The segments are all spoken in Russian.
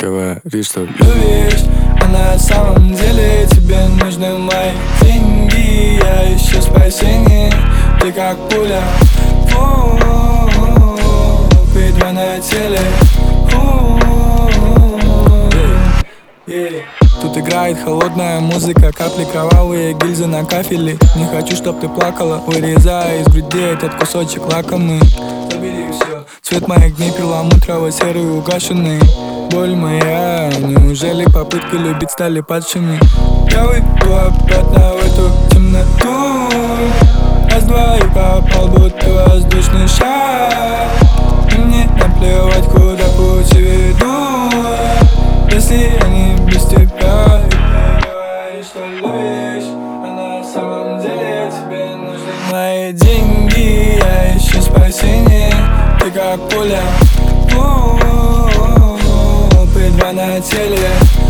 Говоришь, что любишь, а на самом деле тебе нужны мои деньги. Я ищу спасение, ты как пуля, битва на теле. Тут играет холодная музыка, капли кровавые, гильзы на кафеле. Не хочу, чтоб ты плакала, вырезая из груди этот кусочек лакомый. Забери все, цвет моих дней перламутрово-серый угашенный. Боль моя, неужели попытки любить стали падшими? Я выйду обратно в эту темноту, раз-два и попал, будто воздушный шар. И мне наплевать, куда пути ведут, если я не без тебя. И говоришь, что любишь, а на самом деле тебе нужны мои деньги. Я ищу спасение, ты как пуля, битва на теле.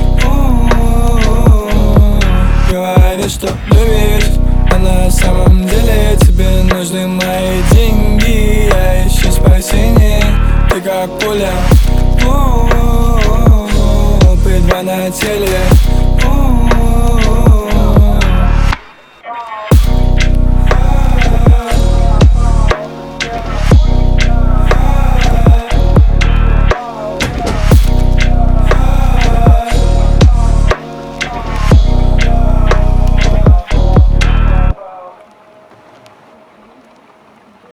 Говоришь, что любишь, а на самом деле тебе нужны мои деньги. Я ищу спасение, ты как пуля, битва на теле.